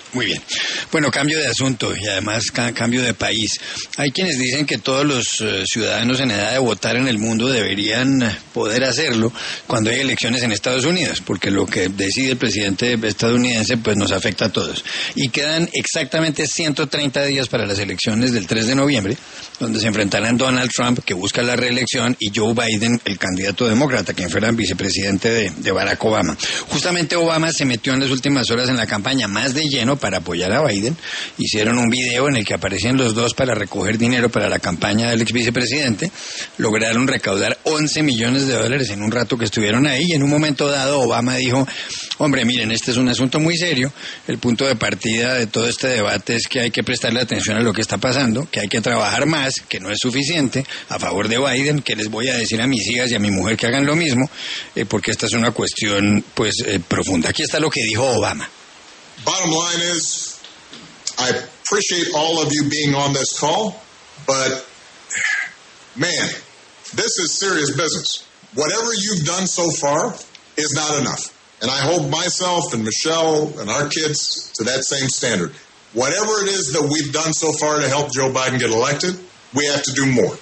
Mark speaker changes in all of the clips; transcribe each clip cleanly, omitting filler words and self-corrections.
Speaker 1: Muy bien. Bueno, cambio de asunto y además cambio de país. Hay quienes dicen que todos los ciudadanos en edad de votar en el mundo deberían poder hacerlo cuando hay elecciones en Estados Unidos, porque lo que decide el presidente estadounidense pues nos afecta a todos. Y quedan exactamente 130 días para las elecciones del 3 de noviembre, donde se enfrentarán Donald Trump, que busca la reelección, y Joe Biden, el candidato demócrata, quien fuera vicepresidente de Barack Obama. Justamente Obama se metió en las últimas horas en la campaña más de lleno para apoyar a Biden. Hicieron un video en el que aparecían los dos para recoger dinero para la campaña del ex vicepresidente. Lograron recaudar $11 millones en un rato que estuvieron ahí, y en un momento dado Obama dijo: hombre, miren, este es un asunto muy serio. El punto de partida de todo este debate es que hay que prestarle atención a lo que está pasando, que hay que trabajar más, que no es suficiente, a favor de Biden, que les voy a decir a mis hijas y a mi mujer que hagan lo mismo, porque esta es una cuestión profunda. Aquí está lo que dijo Obama.
Speaker 2: Bottom line is, I appreciate all of you being on this call, but man, this is serious business. Whatever you've done so far is not enough. And I hold myself and Michelle and our kids to that same standard. Whatever it is that we've done so far to help Joe Biden get elected, we have to do more.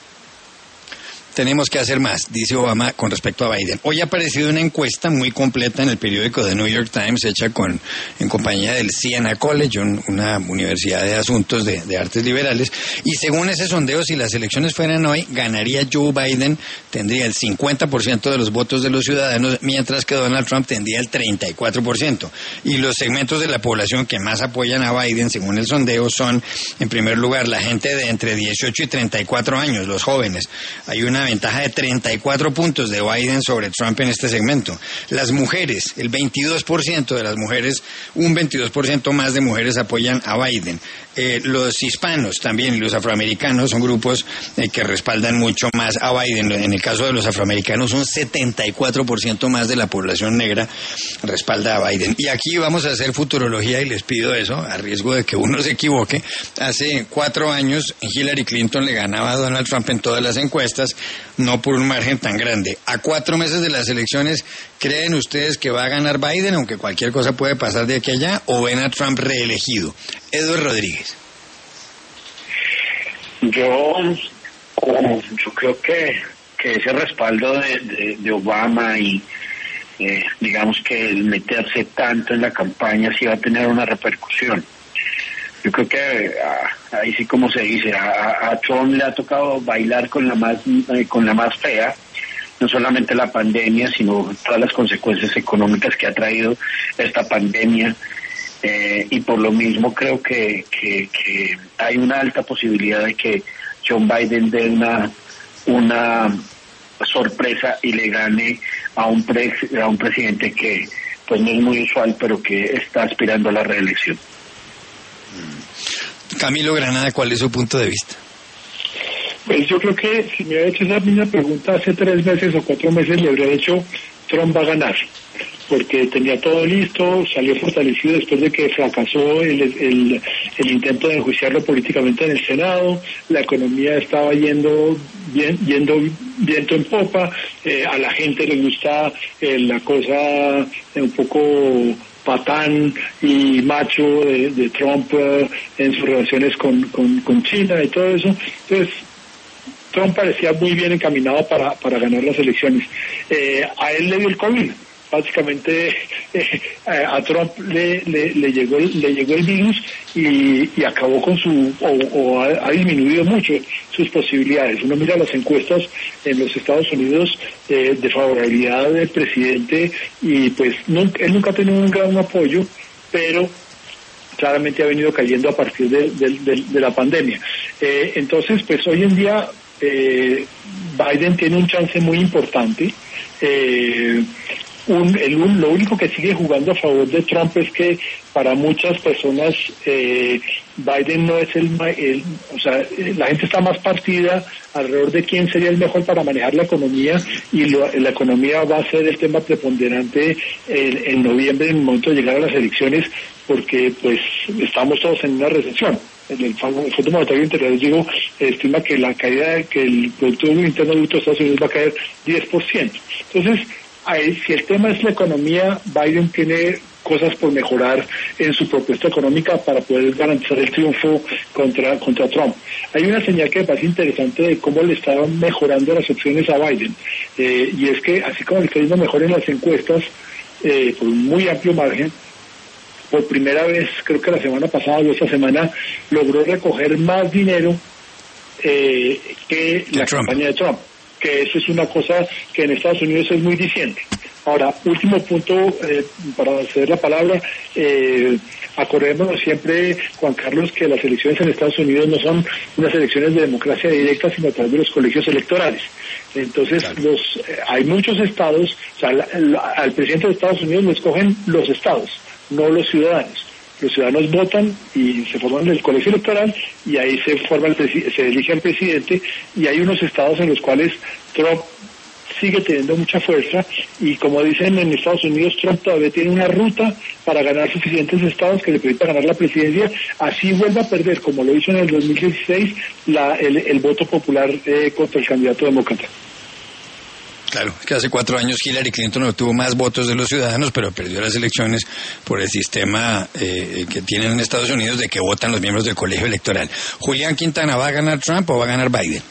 Speaker 1: Tenemos que hacer más, dice Obama con respecto a Biden. Hoy ha aparecido una encuesta muy completa en el periódico The New York Times, hecha en compañía del Siena College, una universidad de asuntos de artes liberales, y según ese sondeo, si las elecciones fueran hoy, ganaría Joe Biden, tendría el 50% de los votos de los ciudadanos, mientras que Donald Trump tendría el 34%. Y los segmentos de la población que más apoyan a Biden, según el sondeo, son, en primer lugar, la gente de entre 18 y 34 años, los jóvenes. Hay una ventaja de 34 puntos de Biden sobre Trump en este segmento. Las mujeres, el 22% de las mujeres, un 22% más de mujeres apoyan a Biden. Los hispanos también y los afroamericanos son grupos que respaldan mucho más a Biden. En el caso de los afroamericanos, un 74% más de la población negra respalda a Biden. Y aquí vamos a hacer futurología, y les pido eso, a riesgo de que uno se equivoque. Hace 4 años Hillary Clinton le ganaba a Donald Trump en todas las encuestas, no por un margen tan grande. A 4 meses de las elecciones, ¿creen ustedes que va a ganar Biden, aunque cualquier cosa puede pasar de aquí a allá, o ven a Trump reelegido? Eduardo Rodríguez.
Speaker 3: Yo creo que ese respaldo de Obama y digamos que el meterse tanto en la campaña sí va a tener una repercusión. Yo creo que ahí sí, como se dice, a Trump le ha tocado bailar con la más fea, no solamente la pandemia, sino todas las consecuencias económicas que ha traído esta pandemia. Y por lo mismo creo que hay una alta posibilidad de que Joe Biden dé una sorpresa y le gane a un presidente que pues no es muy usual, pero que está aspirando a la reelección.
Speaker 1: Camilo Granada, ¿cuál es su punto de vista?
Speaker 4: Pues yo creo que si me hubiera hecho esa misma pregunta hace 3 meses o 4 meses, le habría dicho: Trump va a ganar, porque tenía todo listo, salió fortalecido después de que fracasó el intento de enjuiciarlo políticamente en el Senado, la economía estaba yendo viento en popa, a la gente le gusta la cosa un poco patán y macho de Trump en sus relaciones con China y todo eso. Entonces Trump parecía muy bien encaminado para ganar las elecciones. A él le dio el COVID. Básicamente a Trump le llegó el virus y acabó con ha disminuido mucho sus posibilidades. Uno mira las encuestas en los Estados Unidos de favorabilidad del presidente y pues él nunca ha tenido un gran apoyo, pero claramente ha venido cayendo a partir de la pandemia. Entonces pues hoy en día Biden tiene un chance muy importante. Lo único que sigue jugando a favor de Trump es que para muchas personas Biden no es o sea, la gente está más partida alrededor de quién sería el mejor para manejar la economía, y la economía va a ser el tema preponderante en noviembre, en el momento de llegar a las elecciones, porque pues estamos todos en una recesión. El Fondo Monetario Internacional estima que la caída, que el Producto Interno Bruto de Estados Unidos va a caer 10%. Entonces, si el tema es la economía, Biden tiene cosas por mejorar en su propuesta económica para poder garantizar el triunfo contra Trump. Hay una señal que me parece interesante de cómo le estaban mejorando las opciones a Biden, y es que así como le está yendo mejor en las encuestas, por un muy amplio margen, por primera vez, creo que la semana pasada o esta semana, logró recoger más dinero que la campaña de Trump, que eso es una cosa que en Estados Unidos es muy diciente. Ahora, último punto para ceder la palabra, acordémonos siempre, Juan Carlos, que las elecciones en Estados Unidos no son unas elecciones de democracia directa, sino a través de los colegios electorales. Entonces, claro, hay muchos estados, o sea, al presidente de Estados Unidos lo escogen los estados, no los ciudadanos. Los ciudadanos votan y se forman el colegio electoral y ahí se elige al presidente, y hay unos estados en los cuales Trump sigue teniendo mucha fuerza, y como dicen en Estados Unidos, Trump todavía tiene una ruta para ganar suficientes estados que le permita ganar la presidencia, así vuelva a perder, como lo hizo en el 2016, el voto popular contra el candidato demócrata.
Speaker 1: Claro, es que hace 4 años Hillary Clinton obtuvo más votos de los ciudadanos, pero perdió las elecciones por el sistema que tienen en Estados Unidos de que votan los miembros del colegio electoral. Julián Quintana, ¿va a ganar Trump o va a ganar Biden?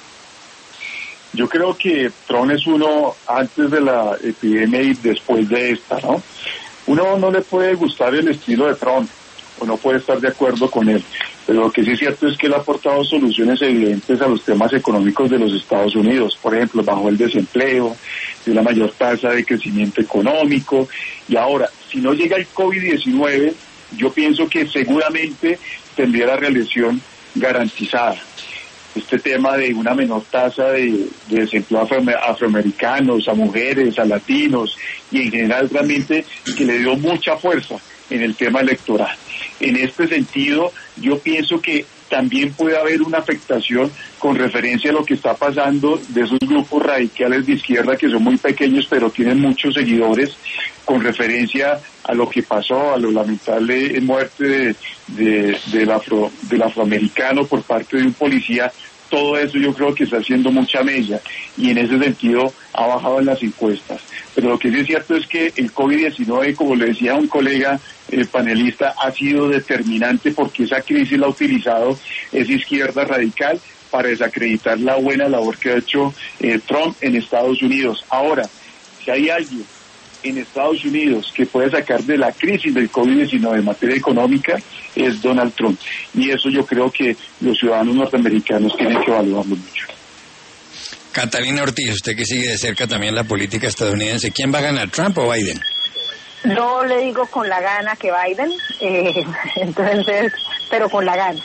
Speaker 5: Yo creo que Trump es uno antes de la epidemia y después de esta, ¿no? Uno no le puede gustar el estilo de Trump, o no puede estar de acuerdo con él, pero lo que sí es cierto es que él ha aportado soluciones evidentes a los temas económicos de los Estados Unidos. Por ejemplo, bajó el desempleo, de una mayor tasa de crecimiento económico, y ahora, si no llega el COVID-19, yo pienso que seguramente tendría la reelección garantizada. Este tema de una menor tasa de desempleo afroamericanos, a mujeres, a latinos, y en general realmente que le dio mucha fuerza en el tema electoral. En este sentido, yo pienso que también puede haber una afectación con referencia a lo que está pasando de esos grupos radicales de izquierda que son muy pequeños pero tienen muchos seguidores, con referencia a lo que pasó, a lo lamentable muerte del afroamericano por parte de un policía. Todo eso yo creo que está haciendo mucha mella y en ese sentido ha bajado en las encuestas. Pero lo que sí es cierto es que el COVID-19, como le decía un colega panelista, ha sido determinante porque esa crisis la ha utilizado esa izquierda radical para desacreditar la buena labor que ha hecho Trump en Estados Unidos. Ahora, si hay alguien en Estados Unidos que puede sacar de la crisis del COVID-19 en materia económica, es Donald Trump. Y eso yo creo que los ciudadanos norteamericanos tienen que valorarlo mucho.
Speaker 1: Catalina Ortiz, usted que sigue de cerca también la política estadounidense, ¿quién va a ganar, Trump o Biden?
Speaker 6: Yo le digo con la gana que Biden, entonces, pero con la gana.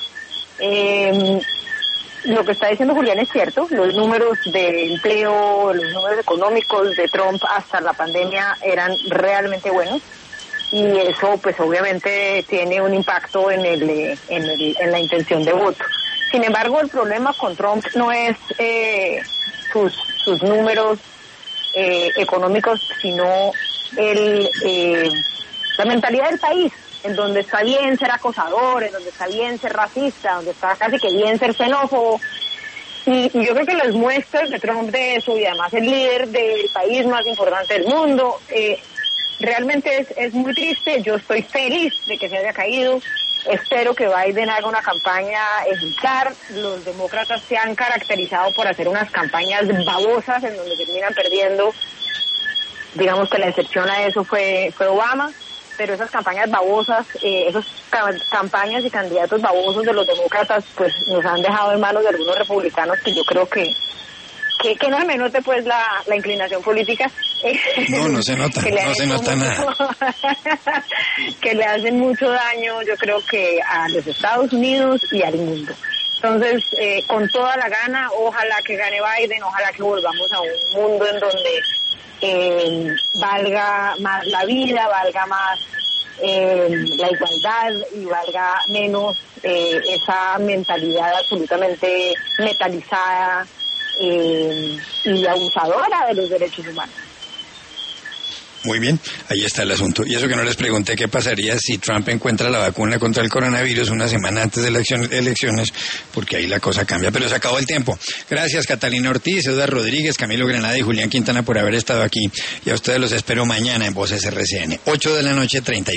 Speaker 6: Lo que está diciendo Julián es cierto, los números de empleo, los números económicos de Trump hasta la pandemia eran realmente buenos, y eso pues obviamente tiene un impacto en la intención de voto. Sin embargo, el problema con Trump no es sus números económicos, sino la mentalidad del país, en donde está bien ser acosador, en donde está bien ser racista, donde está casi que bien ser xenófobo. Y yo creo que las muestras de Trump de eso, y además el líder del país más importante del mundo, realmente es muy triste. Yo estoy feliz de que se haya caído. Espero que Biden haga una campaña ejemplar. Los demócratas se han caracterizado por hacer unas campañas babosas en donde terminan perdiendo. Digamos que la excepción a eso fue Obama, pero esas campañas babosas, campañas y candidatos babosos de los demócratas, pues nos han dejado en manos de algunos republicanos que yo creo que no se me note pues la inclinación política.
Speaker 1: No se nota, no se nota nada.
Speaker 6: Que le hacen mucho daño, yo creo que a los Estados Unidos y al mundo. Entonces, con toda la gana, ojalá que gane Biden, ojalá que volvamos a un mundo en donde valga más la vida, valga más la igualdad y valga menos esa mentalidad absolutamente metalizada y abusadora de los derechos humanos.
Speaker 1: Muy bien, ahí está el asunto. Y eso que no les pregunté qué pasaría si Trump encuentra la vacuna contra el coronavirus una semana antes de elecciones, porque ahí la cosa cambia. Pero se acabó el tiempo. Gracias Catalina Ortiz, Eduardo Rodríguez, Camilo Granada y Julián Quintana por haber estado aquí. Y a ustedes los espero mañana en Voces RCN, 8 de la noche, 30.